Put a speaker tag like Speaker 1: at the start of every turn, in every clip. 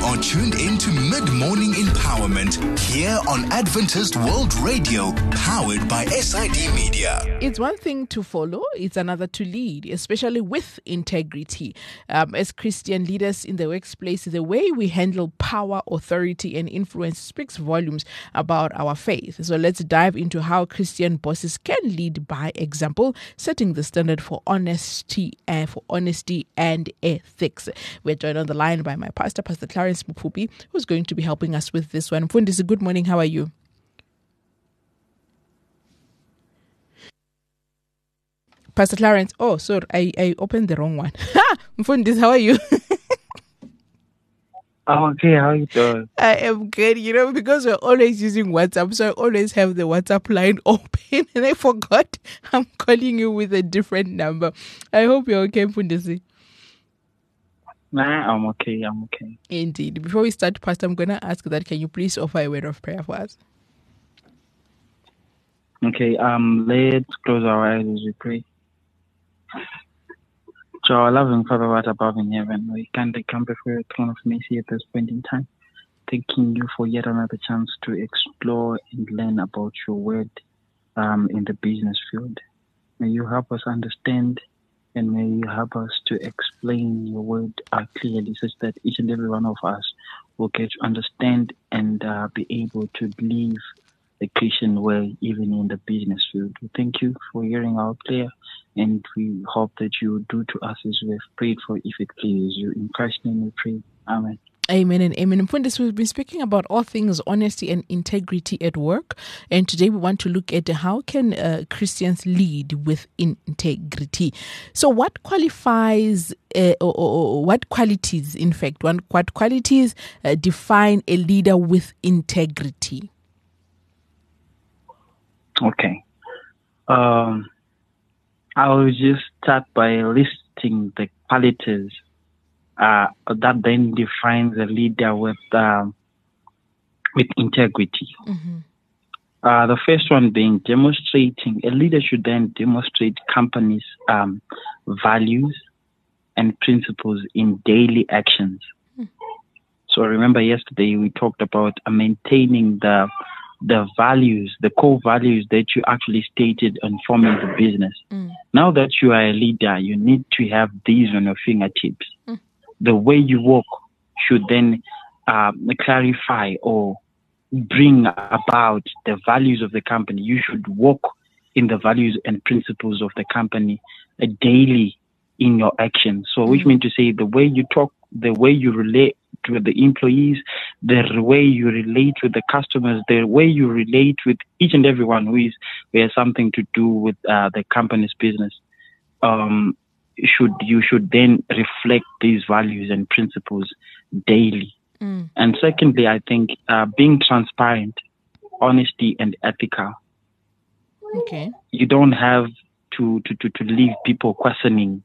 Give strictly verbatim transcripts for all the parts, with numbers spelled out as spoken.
Speaker 1: are tuned in to Mid-Morning Empowerment here on Adventist World Radio, powered by S I D Media.
Speaker 2: It's one thing to follow, it's another to lead, especially with integrity. Um, as Christian leaders in the workplace, the way we handle power, authority, and influence speaks volumes about our faith. So let's dive into how Christian bosses can lead by example, setting the standard for honesty and for honesty and ethics. We're joined on the line by my pastor, Pastor Clarence Mupupi, who's going to be helping us with this one. Mfundisi, good morning. How are you? Pastor Clarence, oh, sorry, I, I opened the wrong one. Mfundisi, how are you?
Speaker 3: I'm okay. How are you doing?
Speaker 2: I am good, you know, because we're always using WhatsApp, so I always have the WhatsApp line open, and I forgot I'm calling you with a different number. I hope you're okay, Mfundisi.
Speaker 3: Nah, I'm okay. I'm okay.
Speaker 2: Indeed. Before we start, Pastor, I'm going to ask that, can you please offer a word of prayer for us?
Speaker 3: Okay, um, let's close our eyes as we pray. So, our loving Father, what above in heaven, we kindly come before your throne of mercy at this point in time, thanking you for yet another chance to explore and learn about your word um, in the business field. May you help us understand, and may you help us to explain your word uh, clearly, such that each and every one of us will get to understand and uh, be able to live the Christian way, even in the business field. We thank you for hearing our prayer, and we hope that you will do to us as we have prayed for, if it pleases you. In Christ's name we pray. Amen.
Speaker 2: Amen and amen. Mfundisi, we've been speaking about all things honesty and integrity at work, and today we want to look at how can uh, Christians lead with integrity. So what qualifies uh, or, or what qualities, in fact, one, what qualities uh, define a leader with integrity?
Speaker 3: Okay. Um, I will just start by listing the qualities Uh, that then defines a leader with um, with integrity. Mm-hmm. Uh, the first one being demonstrating. A leader should then demonstrate company's um, values and principles in daily actions. Mm. So remember yesterday we talked about uh, maintaining the the values, the core values that you actually stated on forming the business. Mm. Now that you are a leader, you need to have these on your fingertips. Mm. The way you walk should then uh, clarify or bring about the values of the company. You should walk in the values and principles of the company uh, daily in your actions. So, mm-hmm. which means to say the way you talk, the way you relate to the employees, the way you relate with the customers, the way you relate with each and everyone who is who has something to do with uh, the company's business. Um, should you should then reflect these values and principles daily. Mm. And secondly, I think uh, being transparent, honesty, and ethical.
Speaker 2: Okay.
Speaker 3: You don't have to, to, to, to leave people questioning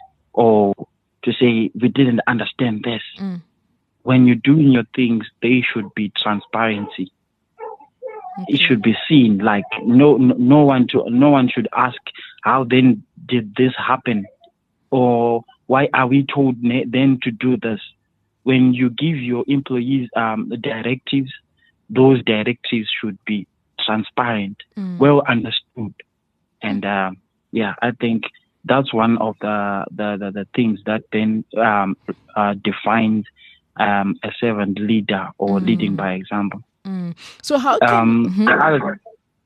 Speaker 3: or to say, we didn't understand this. Mm. When you're doing your things, they should be transparency. Okay. It should be seen. Like no, no, no one to, no one should ask, how then did this happen? Or why are we told then to do this? When you give your employees um, directives, those directives should be transparent, mm. well understood. And uh, yeah, I think that's one of the the, the, the things that then um, uh, defines um, a servant leader or mm. leading by example.
Speaker 2: Mm. So how can...
Speaker 3: Um,
Speaker 2: mm-hmm.
Speaker 3: I,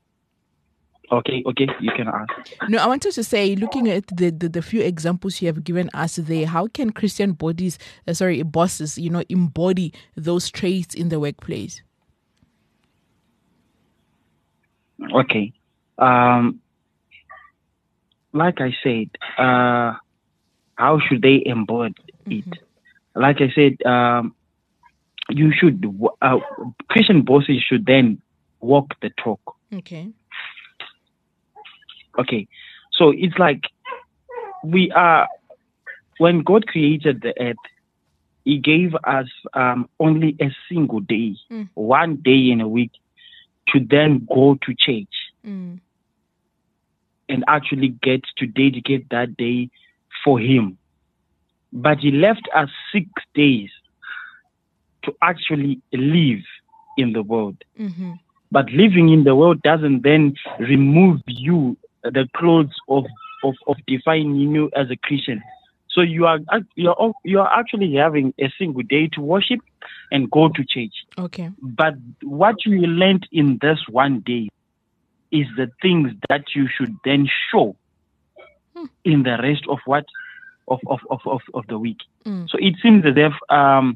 Speaker 3: Okay, okay, you can ask.
Speaker 2: No, I wanted to say, looking at the, the, the few examples you have given us there, how can Christian bodies, uh, sorry, bosses, you know, embody those traits in the workplace?
Speaker 3: Okay. Um, like I said, uh, how should they embody mm-hmm. it? Like I said, um, you should, uh, Christian bosses should then walk the talk.
Speaker 2: Okay.
Speaker 3: Okay, so it's like we are, when God created the earth, He gave us um, only a single day, mm. one day in a week, to then go to church mm. and actually get to dedicate that day for Him. But He left us six days to actually live in the world.
Speaker 2: Mm-hmm.
Speaker 3: But living in the world doesn't then remove you the clothes of, of, of defining you as a Christian. So you are you are you are actually having a single day to worship and go to church.
Speaker 2: Okay.
Speaker 3: But what you learned in this one day is the things that you should then show hmm. in the rest of what of of of of, of the week.
Speaker 2: Mm.
Speaker 3: So it seems as if um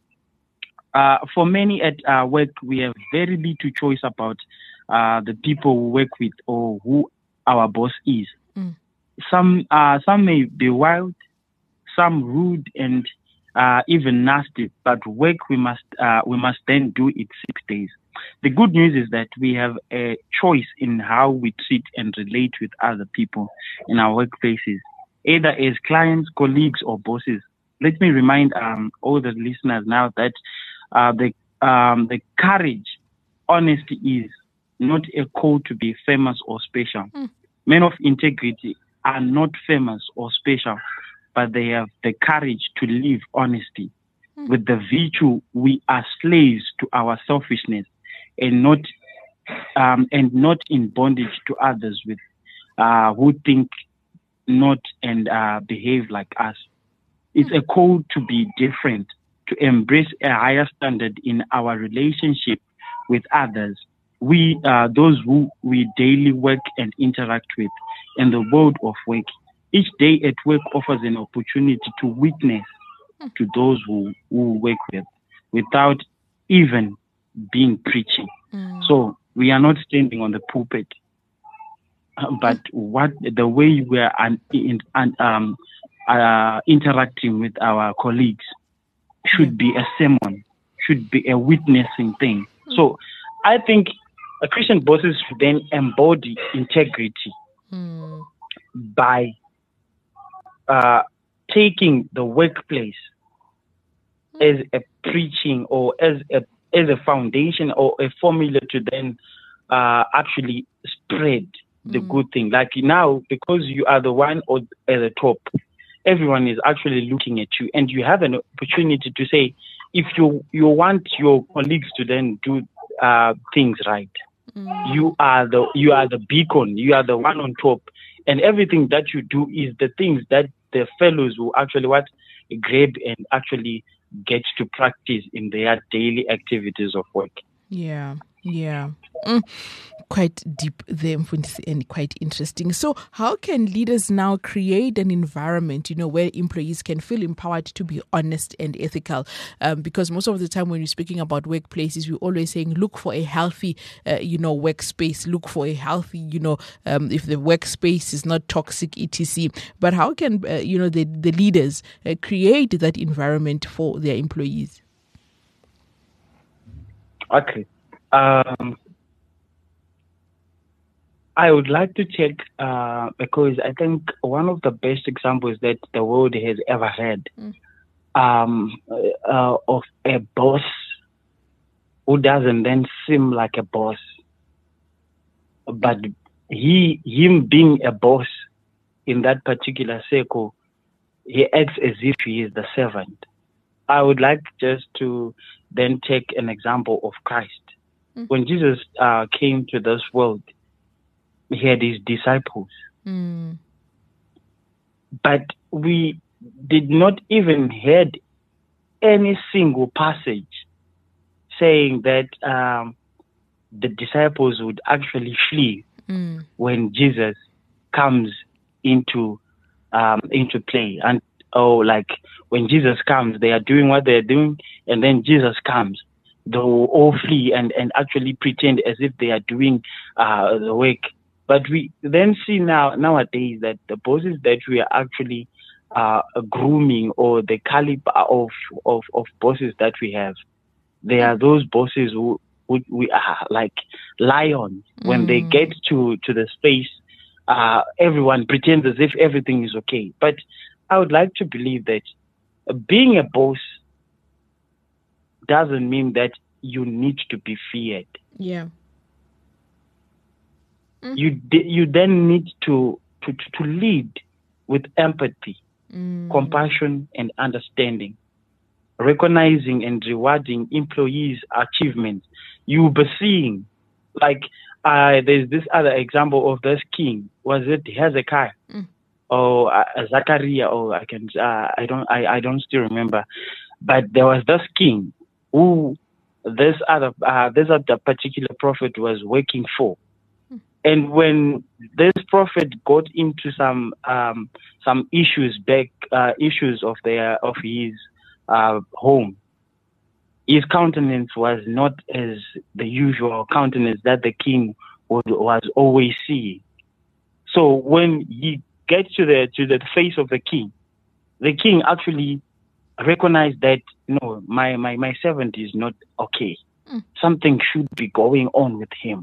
Speaker 3: uh for many at our work we have very little choice about uh the people we work with or who our boss is.
Speaker 2: Mm.
Speaker 3: Some uh some may be wild, some rude and uh, even nasty, but work we must uh, we must then do it six days. The good news is that we have a choice in how we treat and relate with other people in our workplaces, either as clients, colleagues, or bosses. Let me remind um, all the listeners now that uh, the um, the courage, honesty is not a call to be famous or special. Mm. Men of integrity are not famous or special, but they have the courage to live honesty. Mm. With the virtue, we are slaves to our selfishness and not um, and not in bondage to others with uh, who think not and uh, behave like us. It's a call to be different, to embrace a higher standard in our relationship with others. We are those who we daily work and interact with in the world of work. Each day at work offers an opportunity to witness to those who, who work with without even being preaching. Mm. So we are not standing on the pulpit, uh, but what the way we are un, in, un, um, uh, interacting with our colleagues should be a sermon, should be a witnessing thing. Mm. So I think a Christian bosses should then embody integrity mm. by Uh, taking the workplace as a preaching or as a as a foundation or a formula to then uh, actually spread the mm. good thing. Like now, because you are the one or at the top, everyone is actually looking at you, and you have an opportunity to say, if you you want your colleagues to then do uh, things right, mm. you are the you are the beacon, you are the one on top, and everything that you do is the things that the fellows will actually what grab and actually get to practice in their daily activities of work.
Speaker 2: Yeah, yeah. Mm. Quite deep there, and quite interesting. So how can leaders now create an environment, you know, where employees can feel empowered to be honest and ethical? Um, because most of the time when you're speaking about workplaces, we're always saying, look for a healthy, uh, you know, workspace, look for a healthy, you know, um, if the workspace is not toxic, et cetera. But how can, uh, you know, the, the leaders uh, create that environment for their employees?
Speaker 3: Okay. Um, I would like to check uh, because I think one of the best examples that the world has ever had mm. um, uh, of a boss who doesn't then seem like a boss, but he, him being a boss in that particular circle, he acts as if he is the servant. I would like just to then take an example of Christ. Mm. When Jesus uh, came to this world, he had his disciples. Mm. But we did not even hear any single passage saying that um, the disciples would actually flee mm. when Jesus comes into um, into play. And oh, like when Jesus comes, they are doing what they're doing, and then Jesus comes, they will all flee and, and actually pretend as if they are doing uh, the work. But we then see now nowadays that the bosses that we are actually uh, grooming, or the caliber of, of, of bosses that we have, they are those bosses who, who we are like lions. When mm. they get to, to the space, uh, everyone pretends as if everything is okay. But I would like to believe that being a boss doesn't mean that you need to be feared.
Speaker 2: Yeah. Mm.
Speaker 3: You you then need to, to, to lead with empathy, mm. compassion, and understanding. recognizing and rewarding employees' achievements, you'll be seeing, like, uh, there's this other example of this king. Was it Hezekiah mm. or uh, Zachariah? Or I can, uh, I don't, I, I don't still remember. But there was this king who this other, uh, this other particular prophet was working for. Mm. And when this prophet got into some, um, some issues back, uh, issues of their, of his, uh, home, his countenance was not as the usual countenance that the king would, was always seeing. So when he gets to the to the face of the king, the king actually recognized that, no, my, my, my servant is not okay. Mm. Something should be going on with him.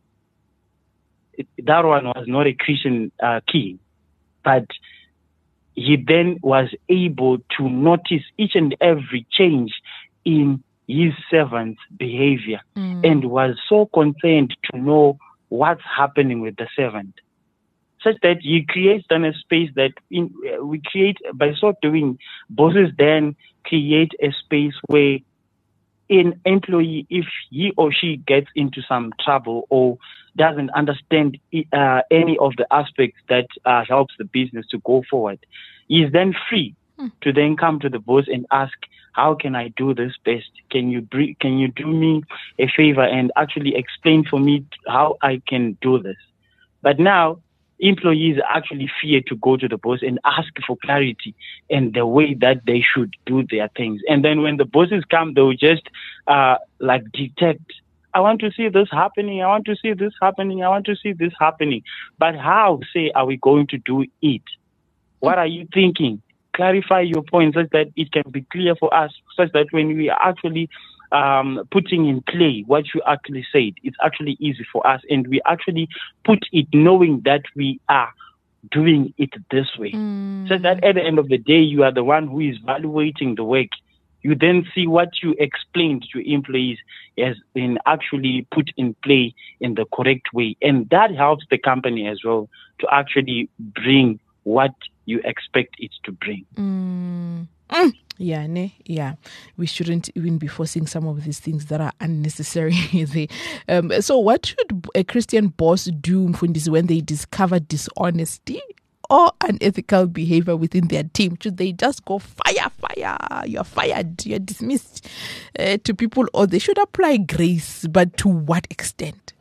Speaker 3: It, that one was not a Christian uh, king, but he then was able to notice each and every change in his servant's behavior mm. and was so concerned to know what's happening with the servant, such that he creates then a space that in, uh, we create, by so doing, bosses then create a space where an employee, if he or she gets into some trouble or doesn't understand uh, any of the aspects that uh, helps the business to go forward, he is then free mm. to then come to the boss and ask, how can I do this best? Can you br- can you do me a favor and actually explain for me how I can do this? But now, employees actually fear to go to the boss and ask for clarity and the way that they should do their things. And then when the bosses come, they'll just uh, like detect, I want to see this happening. I want to see this happening. I want to see this happening. But how, say, are we going to do it? What are you thinking? Clarify your points such that it can be clear for us, such that when we are actually um, putting in play what you actually said, it's actually easy for us, and we actually put it knowing that we are doing it this way. Mm. So that at the end of the day, you are the one who is evaluating the work. You then see what you explained to employees has been actually put in play in the correct way. And that helps the company as well to actually bring what you expect it to bring.
Speaker 2: Mm. Mm. Yeah, ne? Yeah. We shouldn't even be forcing some of these things that are unnecessary. um, so what should a Christian boss do when they discover dishonesty or unethical behavior within their team? Should they just go fire, fire, you're fired, you're dismissed uh, to people, or they should apply grace, but to what extent?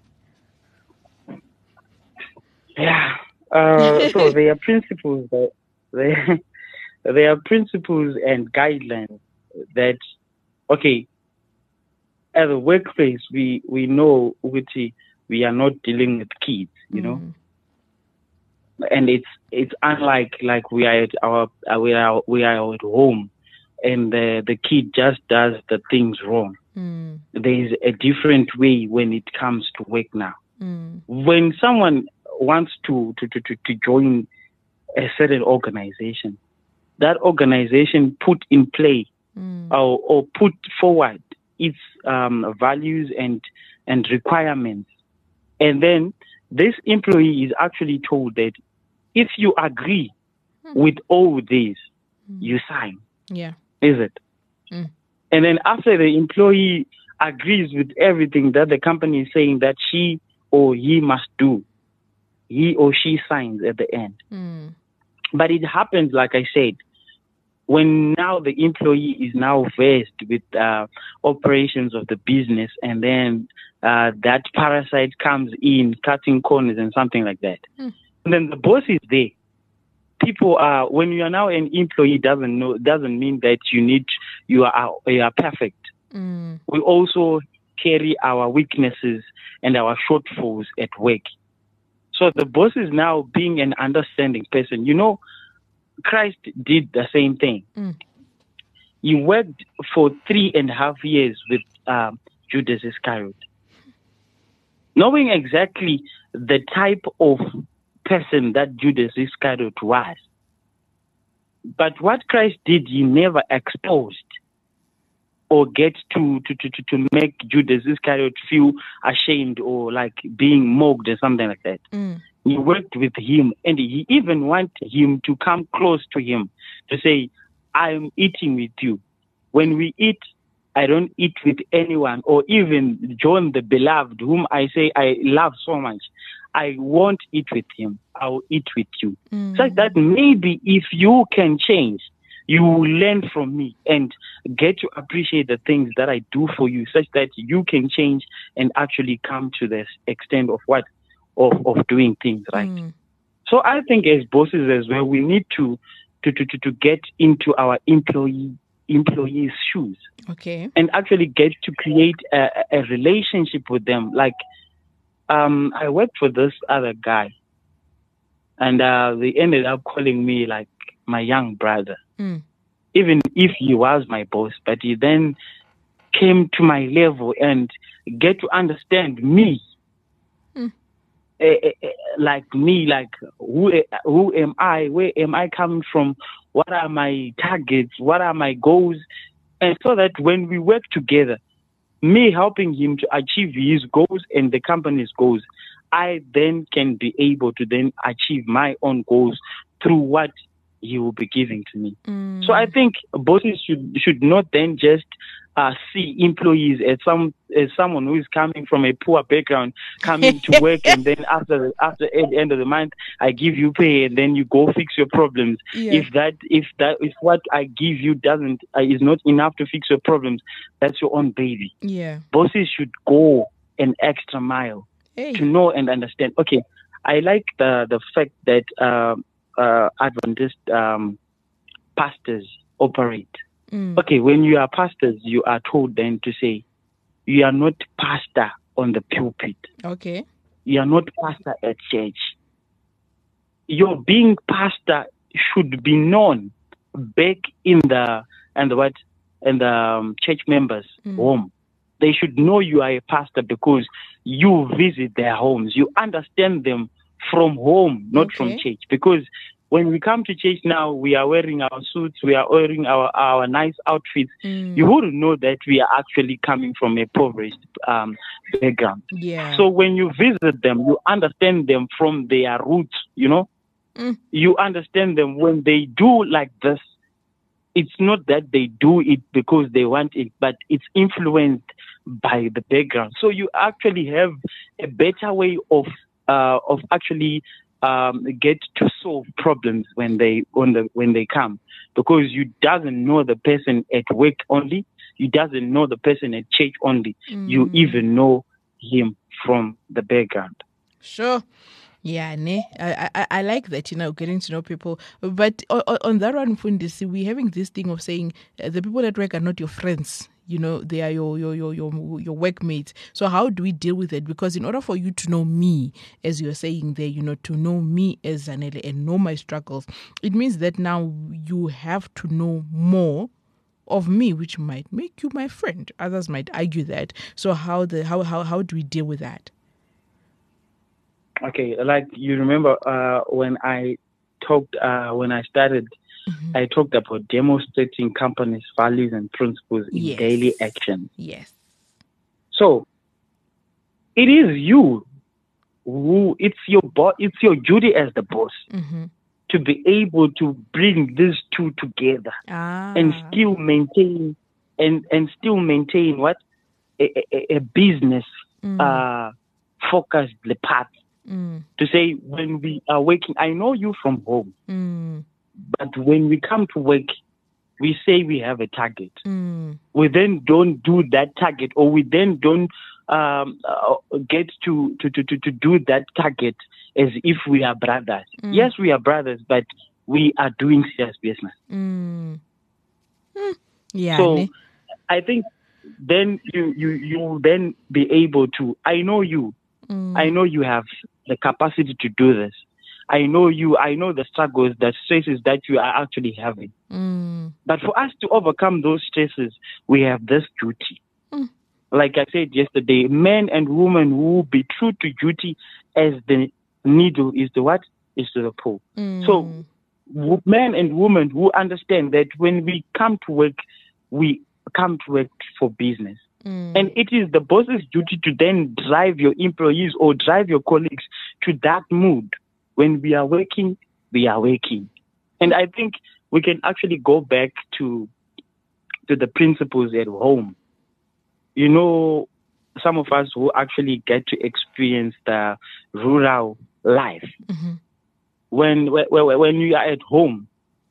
Speaker 3: Yeah. Uh, so there are principles that there, there are principles and guidelines that, okay, at the workplace we we know we we are not dealing with kids, you know, mm. and it's it's unlike like we are at our we are we are at home, and the the kid just does the things wrong. Mm. There is a different way when it comes to work now. Mm. When someone wants to, to, to, to join a certain organization, that organization put in play mm. or, or put forward its um, values and and requirements. And then this employee is actually told that if you agree mm. with all these, mm. you sign.
Speaker 2: Yeah.
Speaker 3: Is it? Mm. And then after the employee agrees with everything that the company is saying that she or he must do, he or she signs at the end. Mm. But it happens, like I said, when now the employee is now versed with uh, operations of the business, and then uh, that parasite comes in, cutting corners and something like that. Mm. And then the boss is there. People are, when you are now an employee, doesn't know doesn't mean that you need you are you are perfect. Mm. We also carry our weaknesses and our shortfalls at work. So the boss is now being an understanding person. You know, Christ did the same thing. Mm. He worked for three and a half years with um, Judas Iscariot, knowing exactly the type of person that Judas Iscariot was. But what Christ did, he never exposed or get to, to, to, to make Judas Iscariot feel ashamed or like being mocked or something like that. Mm. He worked with him, and he even wanted him to come close to him to say, I'm eating with you. When we eat, I don't eat with anyone, or even John the Beloved, whom I say I love so much. I won't eat with him. I'll eat with you.
Speaker 2: Mm.
Speaker 3: Such that maybe if you can change, you will learn from me and get to appreciate the things that I do for you, such that you can change and actually come to this extent of what of, of doing things right.
Speaker 2: Mm.
Speaker 3: So I think as bosses as well, we need to to to, to, to get into our employee employees' shoes.
Speaker 2: Okay.
Speaker 3: And actually get to create a, a relationship with them. Like, um, I worked for this other guy, and uh, they ended up calling me like my young brother,
Speaker 2: Mm.
Speaker 3: even if he was my boss. But he then came to my level and get to understand me,
Speaker 2: Mm.
Speaker 3: uh, uh, like me, like who who am I? Where am I coming from? What are my targets? What are my goals? And so that when we work together, me helping him to achieve his goals and the company's goals, I then can be able to then achieve my own goals through what he will be giving to me.
Speaker 2: Mm.
Speaker 3: So I think bosses should should not then just uh, see employees as some as someone who is coming from a poor background, coming to work, and then after after at the end of the month, I give you pay, and then you go fix your problems.
Speaker 2: Yeah.
Speaker 3: If that if that if what I give you doesn't uh, is not enough to fix your problems, that's your own baby.
Speaker 2: Yeah.
Speaker 3: Bosses should go an extra mile
Speaker 2: Hey.
Speaker 3: to know and understand. Okay, I like the the fact that uh, uh, Adventist um, pastors operate.
Speaker 2: Mm.
Speaker 3: Okay, when you are pastors, you are told then to say, you are not pastor on the pulpit.
Speaker 2: Okay.
Speaker 3: You are not pastor at church. Your being pastor should be known back in the and the what and the um, church members'
Speaker 2: Mm.
Speaker 3: home. They should know you are a pastor because you visit their homes. You understand them from home, not
Speaker 2: Okay.
Speaker 3: from church. Because when we come to church now, we are wearing our suits, we are wearing our, our nice outfits.
Speaker 2: Mm.
Speaker 3: You wouldn't know that we are actually coming from a impoverished um, background.
Speaker 2: Yeah.
Speaker 3: So when you visit them, you understand them from their roots, you know.
Speaker 2: Mm.
Speaker 3: You understand them when they do like this. It's not that they do it because they want it, but it's influenced by the background. So you actually have a better way of uh, of actually um, get to solve problems when they when the when they come, because you doesn't know the person at work only, you doesn't know the person at church only.
Speaker 2: Mm.
Speaker 3: You even know him from the background.
Speaker 2: Sure. Yeah, ne? I, I I like that, you know, getting to know people. But on, on that one, Fundisi, we're having this thing of saying uh, the people at work are not your friends. You know, they are your your your your your workmates. So how do we deal with it? Because in order for you to know me, as you're saying there, you know, to know me as Zanele and know my struggles, it means that now you have to know more of me, which might make you my friend. Others might argue that. So how the how how how do we deal with that?
Speaker 3: Okay, like you remember uh, when I talked, uh, when I started, mm-hmm. I talked about demonstrating companies' values and principles in
Speaker 2: yes.
Speaker 3: daily action.
Speaker 2: Yes.
Speaker 3: So it is you who, it's your bo- it's your duty as the boss
Speaker 2: mm-hmm.
Speaker 3: to be able to bring these two together
Speaker 2: ah.
Speaker 3: and still maintain and, and still maintain what a, a, a business mm. uh, focused path.
Speaker 2: Mm.
Speaker 3: To say when we are working, I know you from home,
Speaker 2: mm.
Speaker 3: but when we come to work, we say we have a target.
Speaker 2: Mm.
Speaker 3: We then don't do that target, or we then don't um, uh, get to, to, to, to do that target as if we are brothers. Mm. Yes, we are brothers, but we are doing serious business.
Speaker 2: Mm. Mm. Yeah.
Speaker 3: So
Speaker 2: ne?
Speaker 3: I think then you, you, you then be able to, I know you. Mm. I know you have the capacity to do this. I know you, I know the struggles, the stresses that you are actually having.
Speaker 2: Mm.
Speaker 3: But for us to overcome those stresses, we have this duty.
Speaker 2: Mm.
Speaker 3: Like I said yesterday, men and women who will be true to duty as the needle is the what? Is to the pole.
Speaker 2: Mm.
Speaker 3: So w- men and women who understand that when we come to work, we come to work for business. Mm. And it is the boss's duty to then drive your employees or drive your colleagues to that mood. When we are working, we are working. And I think we can actually go back to to the principles at home. You know, some of us who actually get to experience the rural life.
Speaker 2: Mm-hmm.
Speaker 3: When, when when you are at home,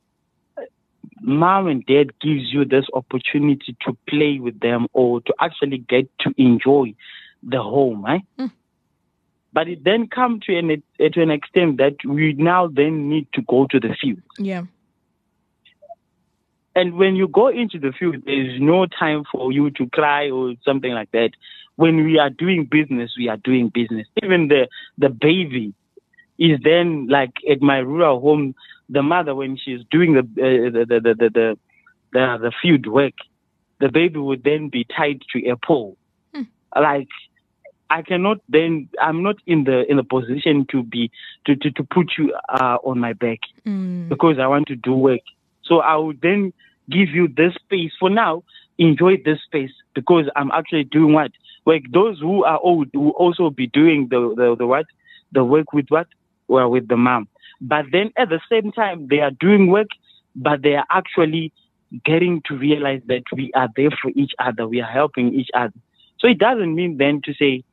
Speaker 3: mom and dad gives you this opportunity to play with them or to actually get to enjoy the home, eh? Mm. But it then comes to an to an extent that we now then need to go to the field.
Speaker 2: Yeah.
Speaker 3: And when you go into the field, there's no time for you to cry or something like that. When we are doing business, we are doing business. Even the the baby is then like at my rural home, the mother, when she's doing the uh, the, the, the, the, the the field work, the baby would then be tied to a pole. Hmm. Like, I cannot then, I'm not in the in the position to be, to, to, to put you uh, on my back mm. because I want to do work. So I would then give you this space for now, enjoy this space because I'm actually doing what? Like those who are old will also be doing the, the, the what? The work with what? Well, with the mom. But then at the same time, they are doing work, but they are actually getting to realize that we are there for each other. We are helping each other. So it doesn't mean then to say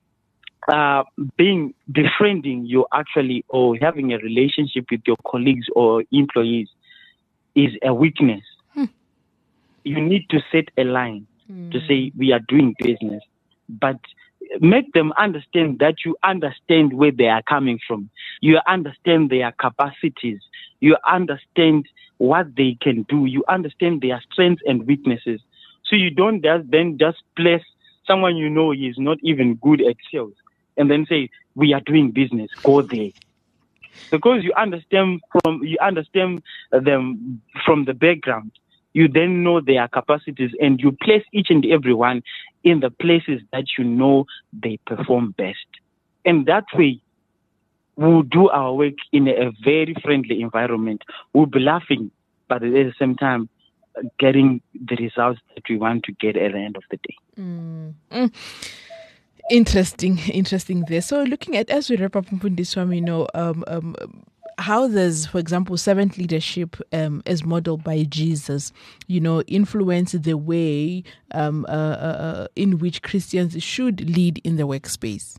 Speaker 3: uh, being befriending you actually or having a relationship with your colleagues or employees is a weakness. Hmm. You need to set a line hmm. to say we are doing business, but make them understand that you understand where they are coming from. You understand their capacities. You understand what they can do. You understand their strengths and weaknesses. So you don't just then just place someone you know is not even good at sales and then say, we are doing business, go there. Because you understand from you understand them from the background. You then know their capacities and you place each and every one in the places that you know they perform best. And that way, we'll do our work in a very friendly environment. We'll be laughing, but at the same time, getting the results that we want to get at the end of the day.
Speaker 2: Mm. Mm. Interesting, interesting there. So looking at, as we wrap up, Mfundiswa, you know, um, um, how does, for example, servant leadership um, as modeled by Jesus, you know, influence the way um, uh, uh, in which Christians should lead in the workspace?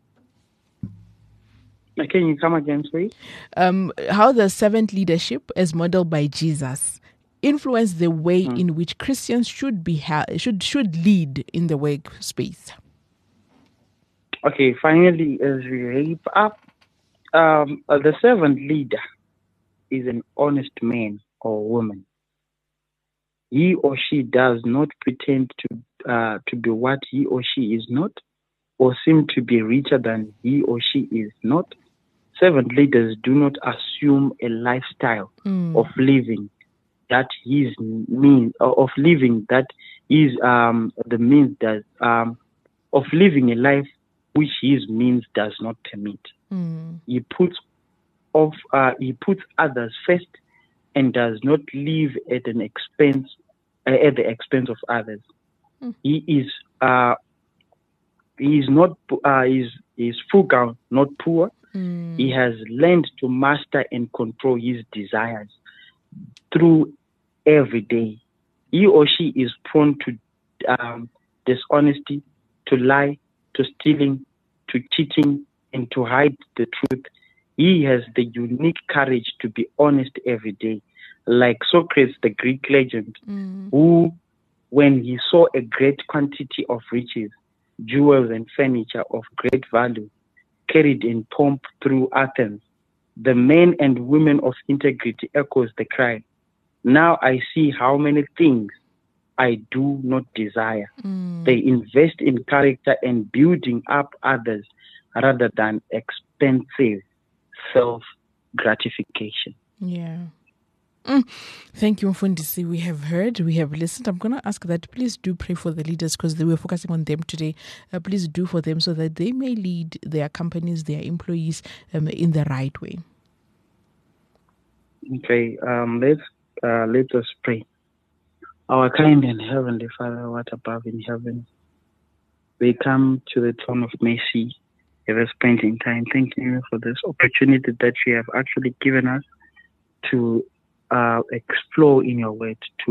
Speaker 3: Can you come again, please?
Speaker 2: Um, how does servant leadership as modeled by Jesus influence the way mm. in which Christians should be ha- should should lead in the workspace?
Speaker 3: Okay, finally, as we wrap up, um, uh, the servant leader is an honest man or woman. He or she does not pretend to uh, to be what he or she is not, or seem to be richer than he or she is not. Servant leaders do not assume a lifestyle mm. of living that is mean of living that is um, the means that um, of living a life which his means does not permit. Mm. He puts of uh, he puts others first and does not live at an expense uh, at the expense of others. Mm. He is uh, he is not uh, is is frugal, not poor. Mm. He has learned to master and control his desires through every day. He or she is prone to um, dishonesty, to lie, to stealing, to cheating, and to hide the truth. He has the unique courage to be honest every day. Like Socrates, the Greek legend, mm. who, when he saw a great quantity of riches, jewels, and furniture of great value carried in pomp through Athens, the men and women of integrity echoes the cry, "Now I see how many things I do not desire." Mm. They invest in character and building up others rather than expensive self-gratification.
Speaker 2: Yeah. Mm. Thank you, Mfundisi. We have heard, we have listened. I'm going to ask that please do pray for the leaders because we were focusing on them today. Uh, please do for them so that they may lead their companies, their employees um, in the right way.
Speaker 3: Okay, um, let's uh, let us pray. Our kind and heavenly Father, what above in heaven, we come to the throne of mercy at this point in time. Thank you for this opportunity that you have actually given us to uh, explore in your word, to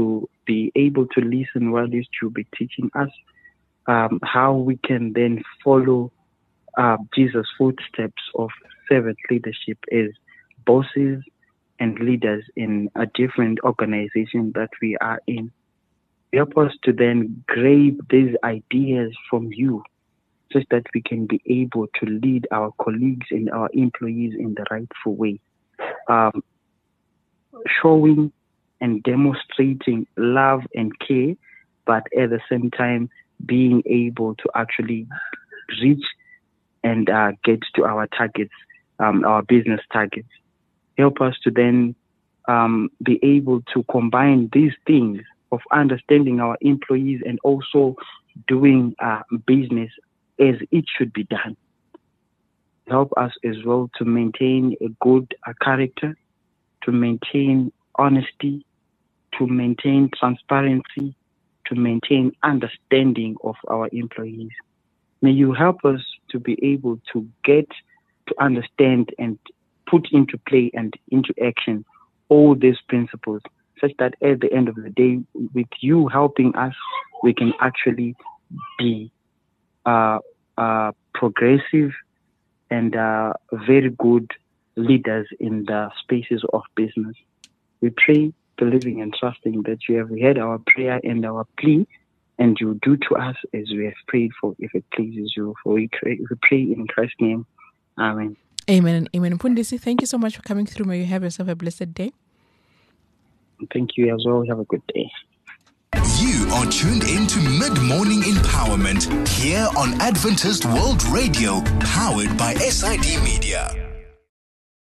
Speaker 3: be able to listen while you will be teaching us um, how we can then follow uh, Jesus' footsteps of servant leadership as bosses and leaders in a different organization that we are in. Help us to then grab these ideas from you so that we can be able to lead our colleagues and our employees in the rightful way. Um, showing and demonstrating love and care, but at the same time being able to actually reach and uh, get to our targets, um, our business targets. Help us to then um, be able to combine these things of understanding our employees and also doing uh, business as it should be done. Help us as well to maintain a good uh, character, to maintain honesty, to maintain transparency, to maintain understanding of our employees. May you help us to be able to get to understand and put into play and into action all these principles, such that at the end of the day, with you helping us, we can actually be uh, uh, progressive and uh, very good leaders in the spaces of business. We pray, believing and trusting that you have heard our prayer and our plea, and you do to us as we have prayed for, if it pleases you. For we pray, we pray in Christ's name. Amen.
Speaker 2: Amen and amen. Mpundisi, thank you so much for coming through. May you have yourself a blessed day.
Speaker 3: Thank you as well. Have a good day.
Speaker 1: You are tuned into Mid-Morning Empowerment here on Adventist World Radio, powered by S I D Media.